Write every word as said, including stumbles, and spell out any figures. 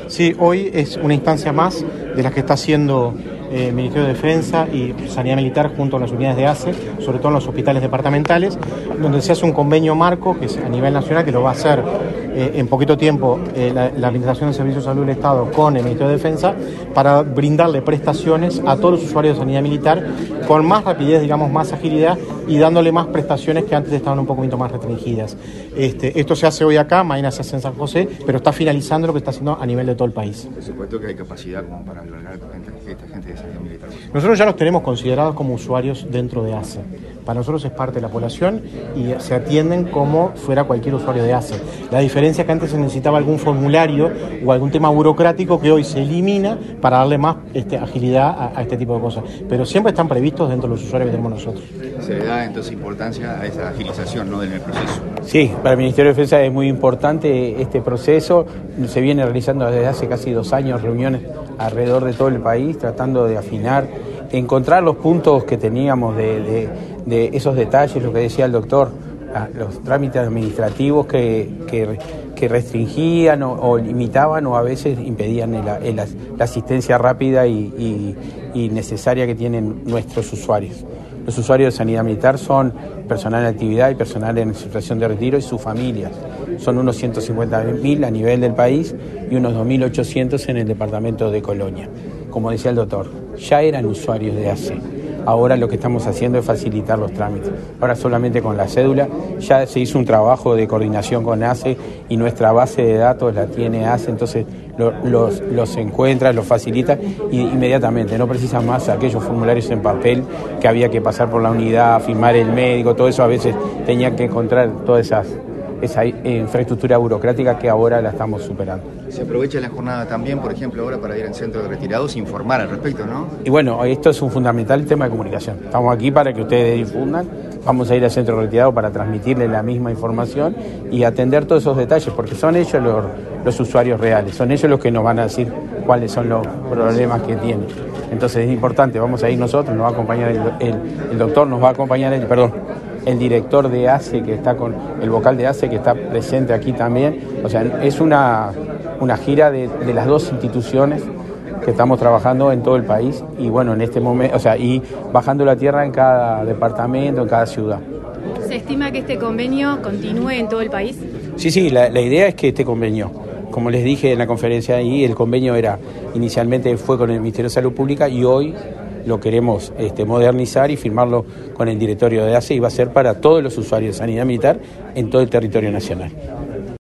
Sí, hoy es una instancia más de las que está haciendo el eh, Ministerio de Defensa y Sanidad Militar junto a las unidades de A C E, sobre todo en los hospitales departamentales, donde se hace un convenio marco que es a nivel nacional, que lo va a hacer eh, en poquito tiempo eh, la, la Administración de Servicios de Salud del Estado con el Ministerio de Defensa, para brindarle prestaciones a todos los usuarios de Sanidad Militar con más rapidez, digamos, más agilidad y dándole más prestaciones que antes estaban un poquito más restringidas. Este, esto se hace hoy acá, mañana se hace en San José, pero está finalizando lo que está haciendo a nivel de todo el país. Por supuesto que hay capacidad como para albergar esta gente de Sanidad Militar. Nosotros ya los tenemos considerados como usuarios dentro de A C E. Para nosotros es parte de la población y se atienden como fuera cualquier usuario de A C E. La diferencia es que antes se necesitaba algún formulario o algún tema burocrático que hoy se elimina para darle más este, agilidad a, a este tipo de cosas. Pero siempre están previstos dentro de los usuarios que tenemos nosotros. Se le da entonces importancia a esa agilización, ¿no?, del proceso. Sí, para el Ministerio de Defensa es muy importante este proceso. Se viene realizando desde hace casi dos años reuniones alrededor de todo el país, tratando de afinar, encontrar los puntos que teníamos de, de, de esos detalles, lo que decía el doctor, los trámites administrativos que, que, que restringían o, o limitaban o a veces impedían el, el, la asistencia rápida y, y, y necesaria que tienen nuestros usuarios. Los usuarios de Sanidad Militar son personal en actividad y personal en situación de retiro y sus familias. Son unos ciento cincuenta mil a nivel del país y unos dos mil ochocientos en el departamento de Colonia. Como decía el doctor, ya eran usuarios de A C E. Ahora lo que estamos haciendo es facilitar los trámites. Ahora solamente con la cédula ya se hizo un trabajo de coordinación con A C E y nuestra base de datos la tiene A C E, entonces lo, los, los encuentra, los facilita y inmediatamente. No precisan más aquellos formularios en papel que había que pasar por la unidad, firmar el médico, todo eso a veces tenía que encontrar todas esas esa infraestructura burocrática que ahora la estamos superando. Se aprovecha la jornada también, por ejemplo, ahora para ir al centro de retirados e informar al respecto, ¿no? Y bueno, esto es un fundamental tema de comunicación. Estamos aquí para que ustedes difundan, vamos a ir al centro de retirados para transmitirles la misma información y atender todos esos detalles, porque son ellos los, los usuarios reales, son ellos los que nos van a decir cuáles son los problemas que tienen. Entonces es importante, vamos a ir nosotros, nos va a acompañar el, el, el doctor, nos va a acompañar el, perdón, el director de A C E que está con, el vocal de A C E que está presente aquí también. O sea, es una, una gira de, de las dos instituciones que estamos trabajando en todo el país y bueno, en este momento, o sea, y bajando la tierra en cada departamento, en cada ciudad. ¿Se estima que este convenio continúe en todo el país? Sí, sí, la, la idea es que este convenio, como les dije en la conferencia ahí, el convenio era, inicialmente fue con el Ministerio de Salud Pública y hoy lo queremos este, modernizar y firmarlo con el directorio de A C E y va a ser para todos los usuarios de Sanidad Militar en todo el territorio nacional.